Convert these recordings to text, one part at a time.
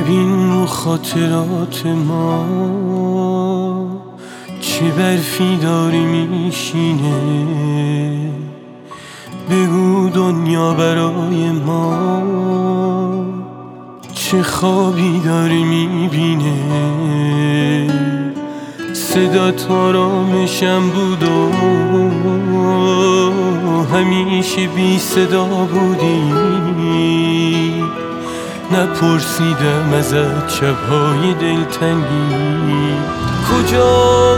ببین رو خاطرات ما چه برفی داری میشینه، بگو دنیا برای ما چه خوابی داری میبینه. صدات آرامشم بود و همیشه بی صدا بودی، نپرسیدم ازت شبهای دلتنگی کجا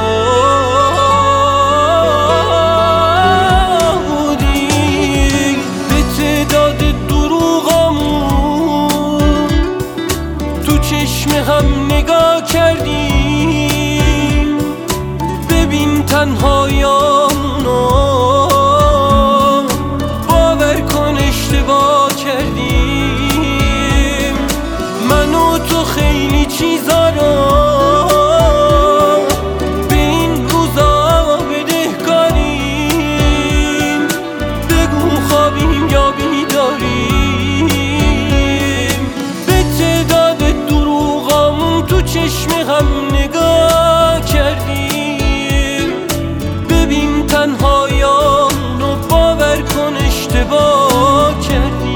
بودی. به تعداد دروغامون تو چشم هم نگاه کردیم، ببین تنهایامونو باور کن اشتباه کردیم. من و تو خیلی چیزا رو به این روزا بدهکاریم، بگو خوابیم یا بیداریم. به تعداد دروغامون تو چشم هم نگاه کردیم، ببین تنهایامونو باور کن اشتباه کردیم.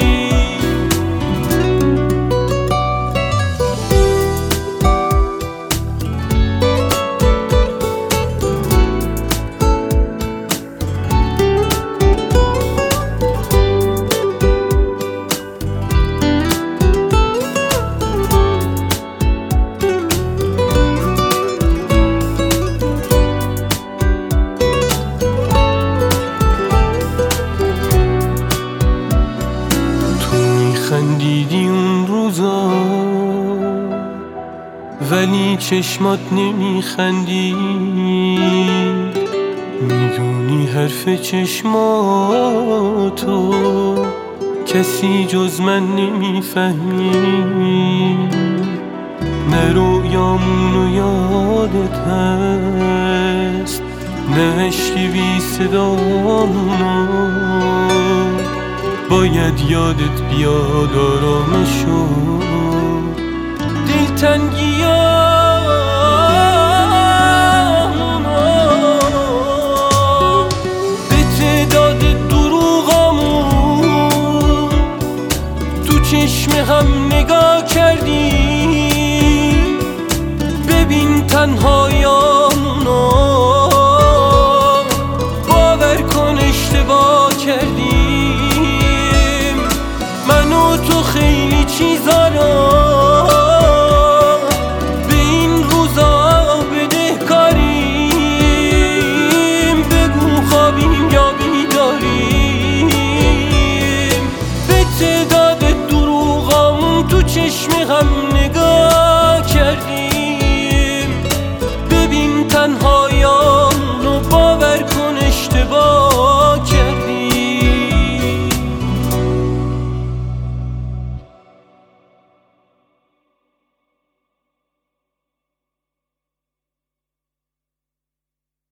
خندیدی اون روزا ولی چشمات نمیخندی، میدونی حرف چشماتو کسی جز من نمیفهمی. نه رویامونو یادت هست نه عشقی بی صدامونو، باید یادت بیاد آرامشو دلتنگی